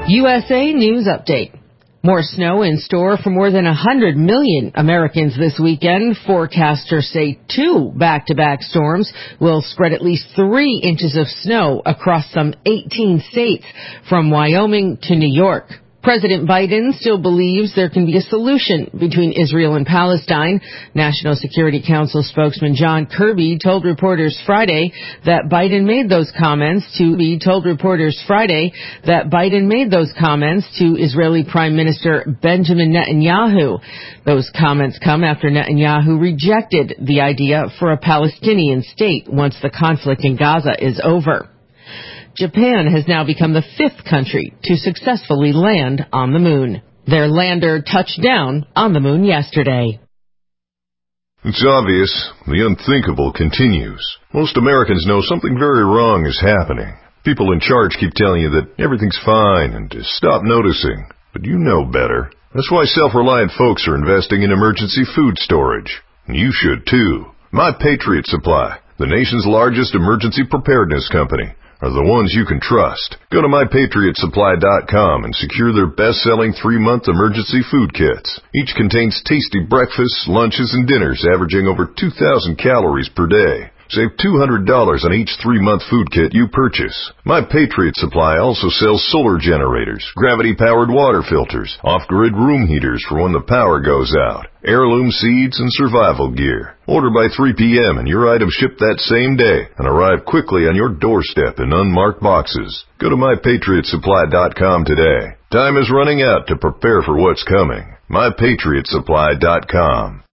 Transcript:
USA News Update. More snow in store for more than 100 million Americans this weekend. Forecasters say 2 back-to-back storms will spread at least 3 inches of snow across some 18 states, from Wyoming to New York. President Biden still believes there can be a solution between Israel and Palestine. National Security Council spokesman John Kirby told reporters Friday that Biden made those comments to Israeli Prime Minister Benjamin Netanyahu. Those comments come after Netanyahu rejected the idea for a Palestinian state once the conflict in Gaza is over. Japan has now become the 5th country to successfully land on the moon. Their lander touched down on the moon yesterday. It's obvious. The unthinkable continues. Most Americans know something very wrong is happening. People in charge keep telling you that everything's fine and to stop noticing. But you know better. That's why self-reliant folks are investing in emergency food storage. You should too. My Patriot Supply, the nation's largest emergency preparedness company, are the ones you can trust. Go to MyPatriotSupply.com and secure their best-selling 3-month emergency food kits. Each contains tasty breakfasts, lunches, and dinners averaging over 2,000 calories per day. Save $200 on each 3-month food kit you purchase. My Patriot Supply also sells solar generators, gravity-powered water filters, off-grid room heaters for when the power goes out, heirloom seeds, and survival gear. Order by 3 p.m. and your items ship that same day and arrive quickly on your doorstep in unmarked boxes. Go to MyPatriotSupply.com today. Time is running out to prepare for what's coming. MyPatriotSupply.com.